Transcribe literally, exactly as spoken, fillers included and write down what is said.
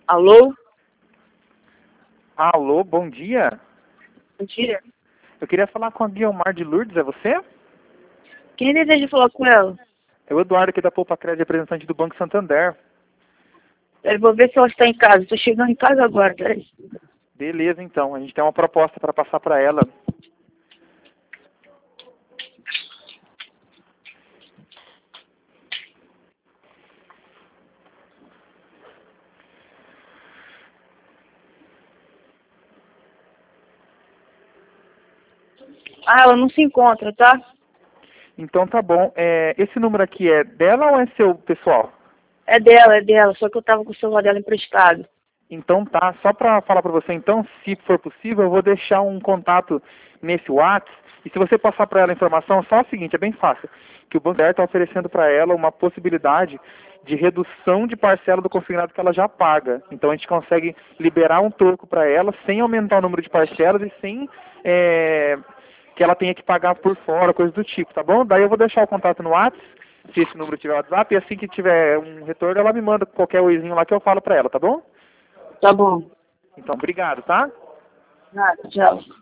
Alô? Alô, bom dia. Bom dia. Eu queria falar com a Guiomar de Lourdes, é você? Quem deseja falar com ela? É o Eduardo aqui da Poupa Crédito, representante do Banco Santander. Eu vou ver se ela está em casa. Estou chegando em casa agora, peraí. Beleza, então. A gente tem uma proposta para passar para ela. Ah, ela não se encontra, tá? Então tá bom. É, esse número aqui é dela ou é seu, pessoal? É dela, é dela. Só que eu tava com o celular dela emprestado. Então tá, só para falar para você, então, se for possível, eu vou deixar um contato nesse WhatsApp. E se você passar para ela a informação, só o seguinte, é bem fácil, que o Banco Santander está oferecendo para ela uma possibilidade de redução de parcela do consignado que ela já paga. Então a gente consegue liberar um troco para ela sem aumentar o número de parcelas e sem é, que ela tenha que pagar por fora, coisa do tipo, tá bom? Daí eu vou deixar o contato no WhatsApp, se esse número tiver WhatsApp, e assim que tiver um retorno, ela me manda qualquer oizinho lá que eu falo para ela, tá bom? Tá bom. Então, obrigado, tá? Nada, tchau.